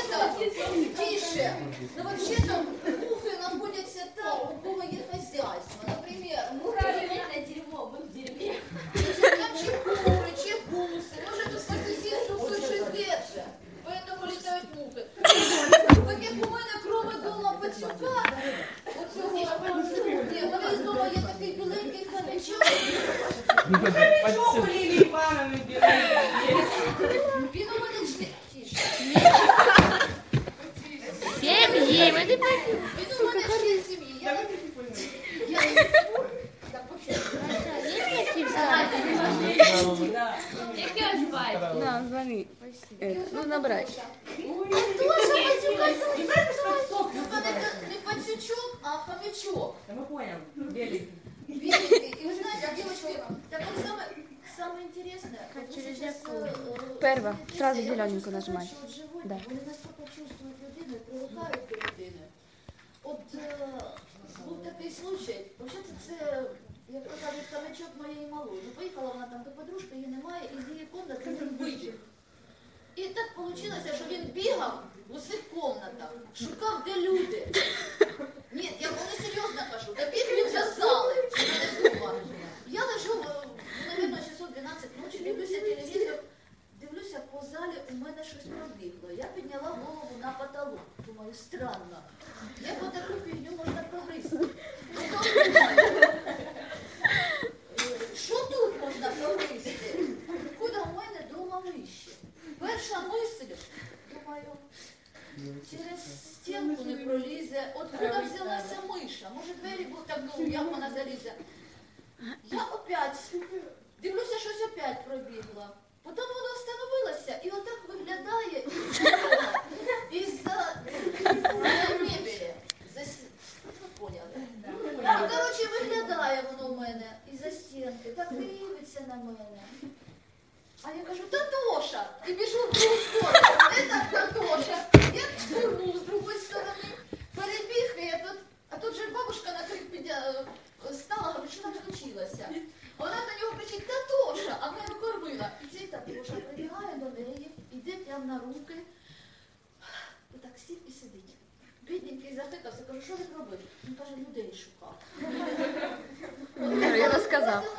Тише. Но вообще-то мухи находятся там, у кого есть хозяйство. Например, Правильное дерьмо, мы в дерьме. там чекуры, чекусы. Может, по соседству слышит же. Поэтому летают мухи. Так як у мене, кроме дома пацюка, оцього, ні, у мене з дома є такий біленький хомячок. Хомячок у Лілії Івановни біленький. Він у мене тише. Сім'ї, ми не бачимо. Він у мене член сім'ї. Я так, Яке аж бачите? На, звони. Ну, набирай. не пацючок, а хомячок. Да мы понял, беленький. Беленький. И вы знаете, девочки, так вот самое интересное, Перва, сразу зелененьку нажимай. Да. Вони настільки чувствують людину і привикають до людини. От був такий случай, взагалі це, як кажуть, хомячок моєї малої. Ну, поїхала вона там до подружки, її немає, і з її кімнати він вибіг. І так вийшло, що він бігав в усіх кімнатах, шукав, де люди. Ні, я не серйозно кажу, добіг він за зали. Я лежу, мабуть, часов 12 ночі, дивлюся телевізор, дивлюся, по залі у мене щось пробігло. Я підняла голову на потолок. Думаю, странно. Як отаку фігню можна прогризти? Потім думаю, що тут можна прогризти? Куди у мене дома миші? Перша мисль, думаю, через стінку не пролізе. От куди взялася миша? Може, двері був так, ну, як вона залізе? Я опять дивлюся, щось опять пробігло. Потім воно встановилося і отак виглядає із-за мебелі. Ну, поняли? Ну, коротше, виглядає воно в мене із-за стінки, так дивиться на мене. А я кажу, Татоша! І біжу в другу сторону. Де так Татоша? Я штурму з другої сторони. Перебіг, і а тут же бабушка на крик стала, говорить, що там случилося. Вона на нього кричить, Татоша, а вона його кормила. І цей Татоша прибігає до неї, йде прямо на руки. Отак сів і сидить. Бідненький захикався, кажу, що він робив? Він каже, людей шукав. Я розказав.